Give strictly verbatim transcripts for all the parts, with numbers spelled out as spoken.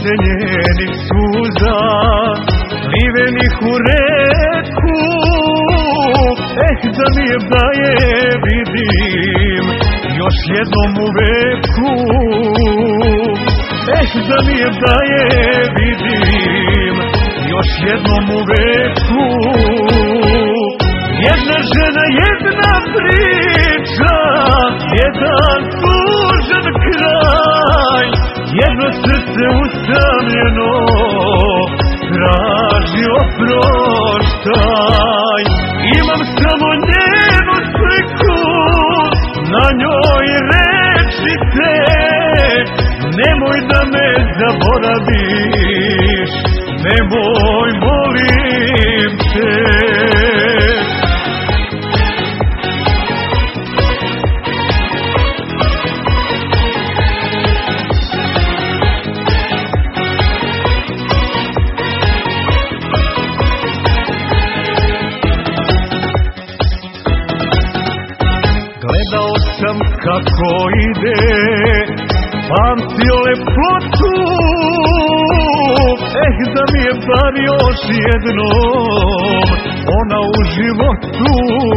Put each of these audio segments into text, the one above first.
više njenih suza, livenih u reku. Eh, da mi je da je vidim još jednom u veku. Eh, da mi je da je vidim još jednom u veku. Jedna žena, jedna priča, jedan tužan kraj, jedno srce usamljeno traži oproštaj. Imam samo njenu sliku, na njoj reči te, nemoj da me zaboraviš, nemoj, molim te. Gledao sam kako ide, pamtio lepotu. Eh, da mi je bar još jednom ona u životu.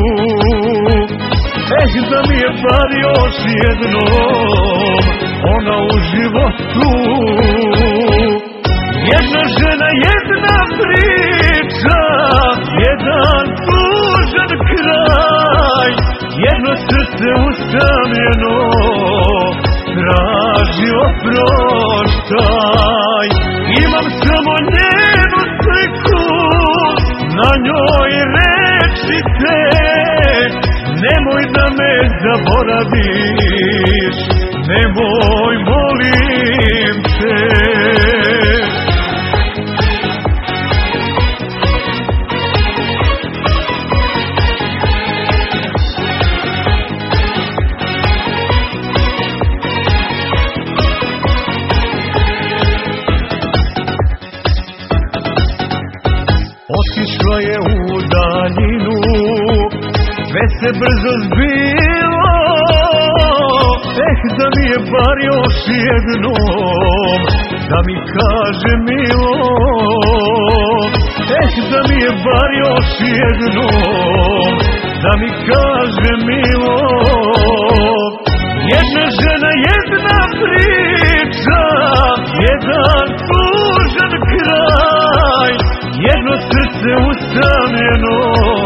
Eh, da mi je bar još jednom ona u životu. Jedna žena, jedna priča, jedan tužan kraj, jedno srce usamljeno traži oproštaj. Imam samo njenu sliku, na njoj reči te, nemoj da me zaboraviš, nemoj, molim te. Otišla je u daljinu, sve se brzo zbilo. Eh, da mi je bar još jednom da mi kaže milo. Eh, da mi je bar još jednom da mi kaže milo. Jedna žena, jedna priča, jedan tužan kraj, jedno srce usamljeno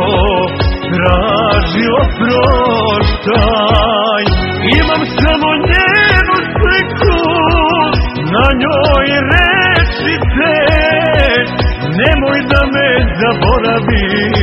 traži oproštaj. Imam samo njenu sliku, na njoj reči te, nemoj da me zaboraviš,